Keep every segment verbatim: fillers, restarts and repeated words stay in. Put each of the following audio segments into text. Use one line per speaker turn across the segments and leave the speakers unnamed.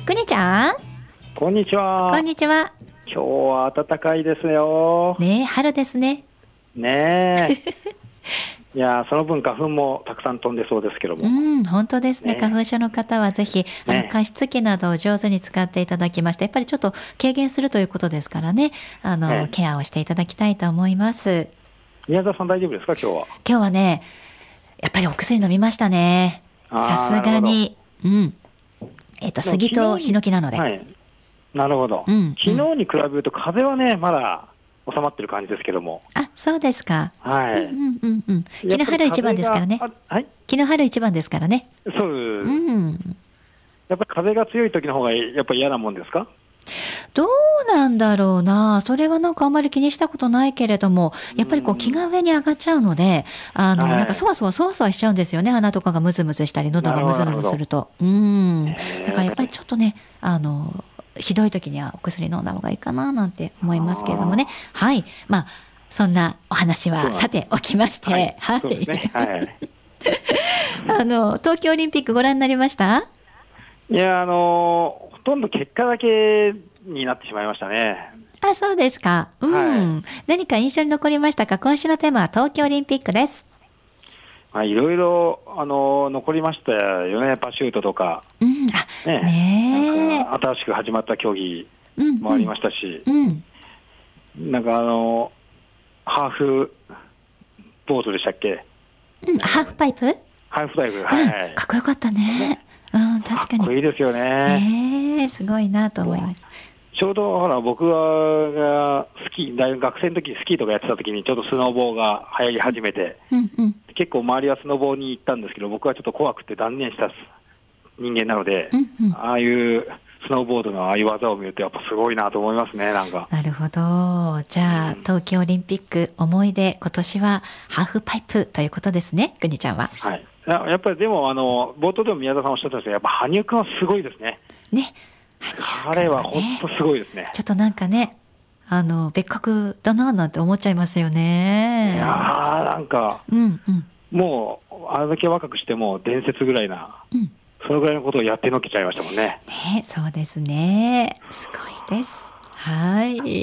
くにちゃん、
こんにちは。
こんにちは。
今日は暖かいですよ。
ねえ、春ですね。
ねえ。いやその分花粉もたくさん飛んでそうですけども。
うん、本当ですね。
ね
花粉症の方はぜひ、あの
ね
加湿器などを上手に使っていただきまして、やっぱりちょっと軽減するということですからね。あの、
ね
ケアをしていただきたいと思います。
宮沢さん大丈夫ですか今日は。
今日はね、やっぱりお薬飲みましたね。
あー
さすがに、うん。えっと杉とヒノキなので。
はい。なるほど。
うんうん
昨日に比べると風はねまだ収まってる感じですけども。
あ、そうですか。
はい。
うんうんうん。昨日春一番ですからね。
やっぱり風があはい。
昨日春一番ですからね。
そう、
うん。
やっぱり風が強い時の方がやっぱり嫌なもんですか。
どうなんだろうな。それはなんかあんまり気にしたことないけれども、やっぱりこう気が上に上がっちゃうので、あの、
はい
なんかそわそわそわそわしちゃうんですよね。鼻とかがムズムズしたり、喉がムズムズすると。うん。だからやっぱりちょっとね、あの、ひどい時にはお薬飲んだ方がいいかななんて思いますけれどもね。はい。まあ、そんなお話はさておきまして、はい。
そうですね。はい。
あの、東京オリンピックご覧になりました？
いやあのほとんど結果だけになってしまいましたね。
あ、そうですか。うん。
はい
何か印象に残りましたか？今週のテーマは東京オリンピックです。
まあ、いろいろあの残りましたよね。パシュートとか、
うん、あ、
ね
ねえ。
なんか新しく始まった競技
うん
もありましたし、
うん。
なんかあのハーフボートでしたっけ。
うん、ハーフパイプ？
ハーフダイブ、
うん、
はい、
かっこよかったね。うん、確か
かっこ
に。
いいですよね。
ええ、すごいなと思います。
ちょうどほら僕がスキー大学学生の時スキーとかやってた時にちょっとスノボーが流行り始めて、
うんうん
結構周りはスノボーに行ったんですけど、僕はちょっと怖くて断念した人間なので、
うんうん。
ああいうスノーボードのああいう技を見るとやっぱすごいなと思いますね。なんか
なるほど。じゃあ、
うん
東京オリンピック思い出、今年はハーフパイプということですね、くにちゃんは。
はい、ややっぱりでもあの冒頭でも宮田さんおっしゃってましたけど、やっぱ羽生君はすごいですね。
ね。
彼は本当すごいですね。
ちょっとなんかね、あの別格だななんて思っちゃいますよ
い
ね。
やーなんか
うんうん
もうあれだけ若くしても伝説ぐらいな、
うん。
そのぐらいのことをやってのけちゃいましたもんね。
ね、そうですね。すごいです。はい。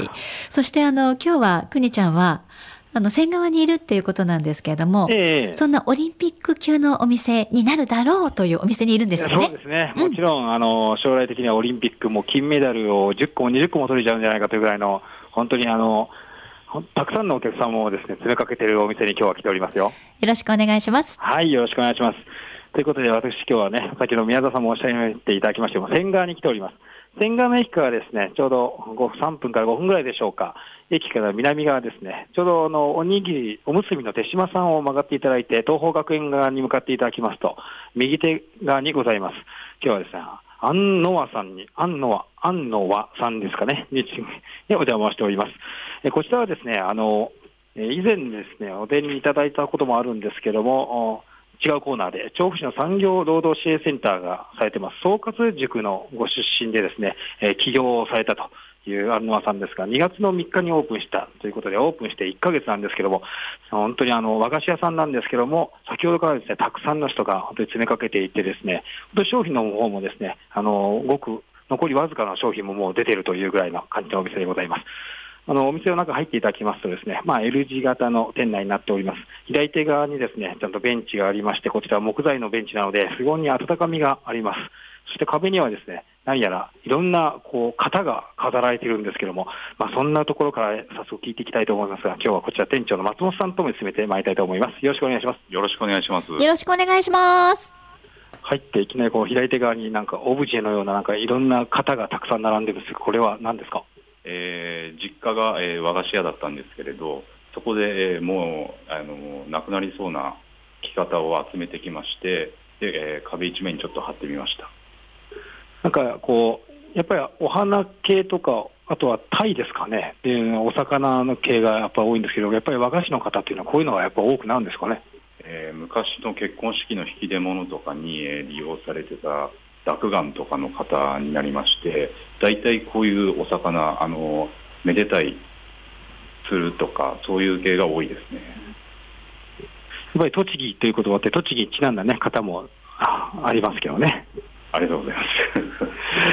そしてあの今日はくにちゃんはあの仙川にいるっていうことなんですけれども、
ええ
そんなオリンピック級のお店になるだろうというお店にいるんですよね。
そうですね、もちろん、あの将来的にはオリンピックも金メダルをじゅっこもにじゅっこも取れちゃうんじゃないかというぐらいの、本当にあのほんたくさんのお客さんもですね詰めかけているお店に今日は来ておりますよ。
よろしくお願いします。
はい、よろしくお願いします。ということで、私今日はね、先ほど宮田さんもおっしゃっていただきましても、仙川に来ております。仙川の駅からですね、ちょうどさんぷんからごふんぐらいでしょうか、駅から南側ですね、ちょうどあのおにぎり、おむすびの手島さんを曲がっていただいて、東邦学園側に向かっていただきますと、右手側にございます。今日はですね、アンノワさんに、アンノワ、アンノワさんですかね、にお邪魔しております。えこちらはですね、あの、以前ですね、お出にいただいたこともあるんですけども、違うコーナーで調布市の産業労働支援センターがされてます、総括塾のご出身でですね、えー、起業をされたというアンノアさんですが、にがつのみっかにオープンしたということで、オープンしていっかげつなんですけども、本当にあの和菓子屋さんなんですけども、先ほどからですね、たくさんの人が本当に詰めかけていてですね、本当に商品の方もですね、あのごく残りわずかな商品ももう出ているというぐらいの感じのお店でございます。あのお店の中入っていただきますとですね、まあ、L 字型の店内になっております。左手側にですね、ちゃんとベンチがありまして、こちらは木材のベンチなので、非常に温かみがあります。そして壁にはですね、何やらいろんなこう型が飾られているんですけども、まあ、そんなところから早速聞いていきたいと思いますが、今日はこちら店長の松本さんとも進めてまいりたいと思います。よろしくお願いします。
よろしくお願いします。
よろしくお願いします。
入っていきなりこう左手側になんかオブジェのようななんかいろんな型がたくさん並んでるんですが、これは何ですか？
えー、実家が、えー、和菓子屋だったんですけれど、そこで、えー、もうあのなくなりそうな木型を集めてきまして、で、えー、壁一面にちょっと貼ってみました。
なんかこうやっぱりお花系とか、あとはタイですかね、でお魚の系がやっぱり多いんですけど、やっぱり和菓子の方っていうのはこういうのがやっぱ多くなるんですかね？
えー、昔の結婚式の引き出物とかに、えー、利用されてた落雁とかの型になりまして、大体こういうお魚、あのめでたい鶴とかそういう系が多いですね。
やっぱり栃木という言葉って栃木にちなんだね方も あ, ありますけどね。
ありがとうございます。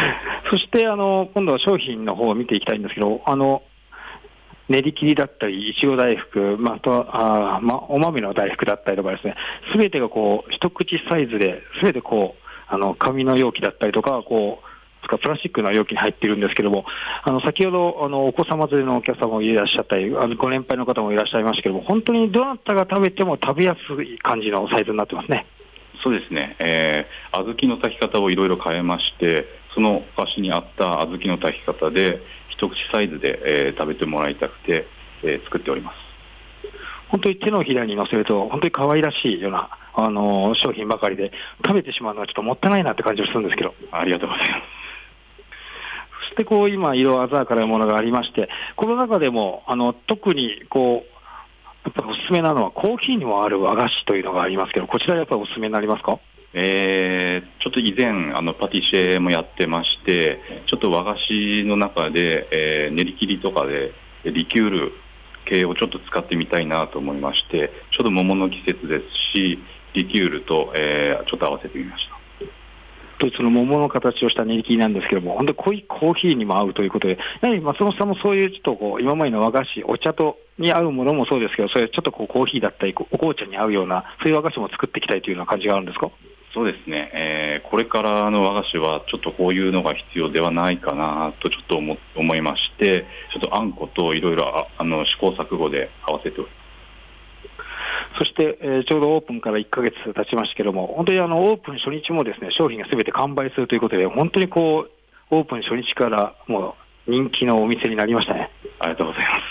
そしてあの今度は商品の方を見ていきたいんですけど、あの練り切りだったり、いちご大福、まあ、あとはあ、ま、お豆の大福だったりとかですね、すべてがこう一口サイズで、すべてこうあの紙の容器だったりとか、こうプラスチックの容器に入っているんですけども、あの先ほどあのお子様連れのお客様もいらっしゃったり、あのご年配の方もいらっしゃいましたけども、本当にどなたが食べても食べやすい感じのサイズになってますね。
そうですね、えー、小豆の炊き方をいろいろ変えまして、そのお菓子に合った小豆の炊き方で一口サイズで、えー、食べてもらいたくて、えー、作っております。
本当に手のひらに乗せると本当に可愛らしいような、あのー、商品ばかりで、食べてしまうのはちょっともったいないなって感じがするんですけど。
ありがとうございます。
そしてこう今色鮮やかなものがありまして、この中でもあの特にこうやっぱりおすすめなのはコーヒーにもある和菓子というのがありますけど、こちらやっぱりおすすめになりますか？
えー、ちょっと以前あのパティシエもやってまして、ちょっと和菓子の中で、えー、練り切りとかでリキュール系をちょっと使ってみたいなと思いまして、ちょうど桃の季節ですし、リキュールと、えー、ちょっと合わせてみました。
その桃の形をした練り切りなんですけども、本当に濃いコーヒーにも合うということで、やはり松本さんもそういうちょっとこう今までの和菓子、お茶とに合うものもそうですけど、それちょっとこうコーヒーだったりお紅茶に合うような、そういう和菓子も作っていきたいというような感じがあるんですか？
そうですね、えー、これからの和菓子はちょっとこういうのが必要ではないかなとちょっと 思, 思いまして、ちょっとあんこといろいろあの試行錯誤で合わせております。
そして、えー、ちょうどオープンからいっかげつ経ちましたけども、本当にあのオープン初日もですね、商品がすべて完売するということで、本当にこうオープン初日からもう人気のお店になりましたね。
ありがとうございます。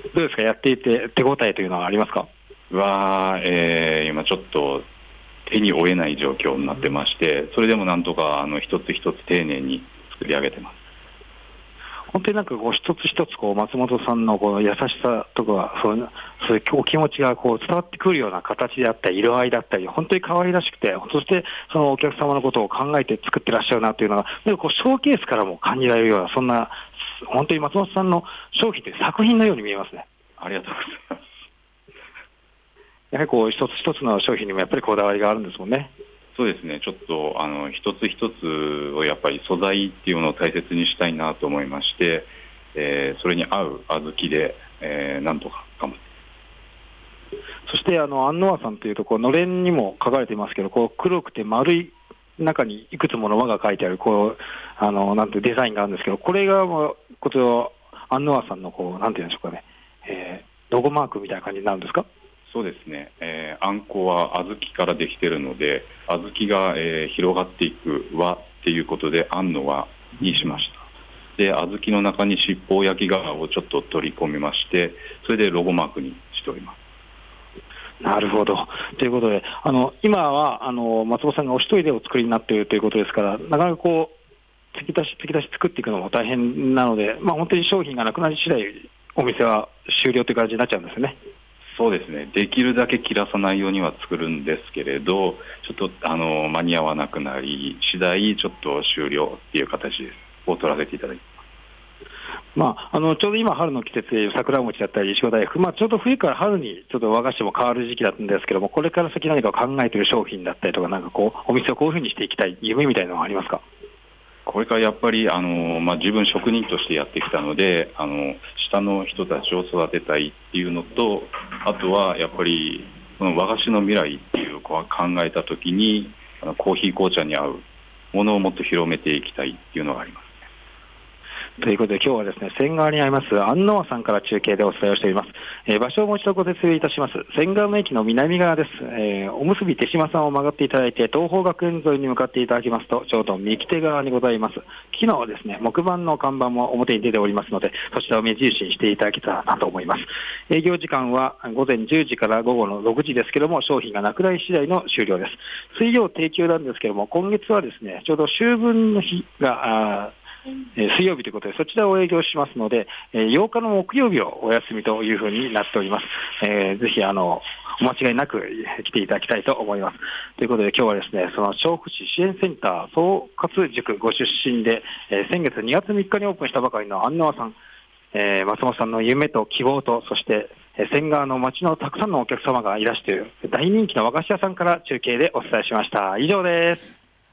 どうですか、やっていて手応えというのはありますか？
は、えー、今ちょっと手に負えない状況になってまして、それでもなんとかあの一つ一つ丁寧に作り上げてます。
本当になんかこう一つ一つこう松本さんのこの優しさとか、そういうそういうお気持ちがこう伝わってくるような形であったり、色合いだったり、本当に可愛らしくて、そしてそのお客様のことを考えて作ってらっしゃるなというのが、でこうショーケースからも感じられるような、そんな本当に松本さんの商品という作品のように見えますね。
ありがとうございます。
やはりこう一つ一つの商品にもやっぱりこだわりがあるんですもんね。
そうですね、ちょっとあの一つ一つをやっぱり素材っていうのを大切にしたいなと思いまして、えー、それに合う小豆で、えー、なんとか頑張って。
そしてあの安納和さんというとこうのれんにも書かれていますけど、こう黒くて丸い中にいくつもの輪が書いてあるこうあのなんてデザインがあるんですけど、これがもうこちら安納和さんのこうなんていうんでしょうかね、えー、ロゴマークみたいな感じになるんですか？
そうですね、えー、あんこは小豆からできているので、小豆が、えー、広がっていく輪っていうことで安納和にしました。で、小豆の中に七宝焼き柄をちょっと取り込みまして、それでロゴマークにしております。
なるほど。ということで、あの今はあの松本さんがお一人でお作りになっているということですから、なかなかこう継ぎ足し継ぎ足し作っていくのも大変なので、まあ、本当に商品がなくなり次第お店は終了という感じになっちゃうんですよね。
そうですね、できるだけ切らさないようには作るんですけれど、ちょっとあの間に合わなくなり次第ちょっと終了っていう形を取らせていただいて
ます。まあ、あのちょうど今春の季節で桜餅だったりいちご大福、まあ、ちょうど冬から春にちょっと和菓子も変わる時期だったんですけども、これから先何か考えている商品だったりとか、なんかこうお店をこういうふうにしていきたい夢みたいなのはありますか？
これからやっぱりあの、まあ、自分職人としてやってきたので、あの下の人たちを育てたいっていうのと、あとはやっぱりこの和菓子の未来っていうこう考えたときに、あのコーヒー紅茶に合うものをもっと広めていきたいっていうのがあります。
ということで今日はですね、仙川にあります安納和さんから中継でお伝えをしております。えー、場所をもう一度ご説明いたします。仙川の駅の南側です。えー、おむすび手島さんを曲がっていただいて東邦学園沿いに向かっていただきますと、ちょうど右手側にございます。昨日はですね、木板の看板も表に出ておりますので、そちらを目印にしていただけたらなと思います。営業時間は午前じゅうじから午後のろくじですけども、商品がなくなり次第の終了です。水曜定休なんですけども、今月はですね、ちょうど秋分の日がえー、水曜日ということでそちらを営業しますので、えー、ようかの木曜日をお休みというふうになっております。えー、ぜひあのお間違いなく来ていただきたいと思います。ということで今日はですね、その調布市支援センター総括塾ご出身で、えー、先月にがつみっかにオープンしたばかりの安納和さん、えー、松本さんの夢と希望と、そして仙川の町のたくさんのお客様がいらしている大人気の和菓子屋さんから中継でお伝えしました。以上です。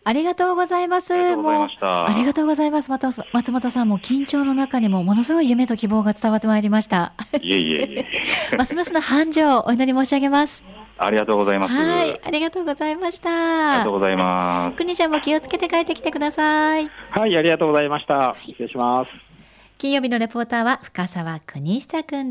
ありがとうございます。
ありがとうございました。
もうありがとうございます。また松本さんも緊張の中にもものすごい夢と希望が伝わってまいりました。
いえいえいえ。
ますますの繁盛をお祈り申し上げます。
ありがとうございます。
はい、ありがとうございました。
ありがとうございます。
くにちゃんも気をつけて帰ってきてください。
はい、ありがとうございました。失礼します。
金曜日のレポーターは深澤邦久くんです。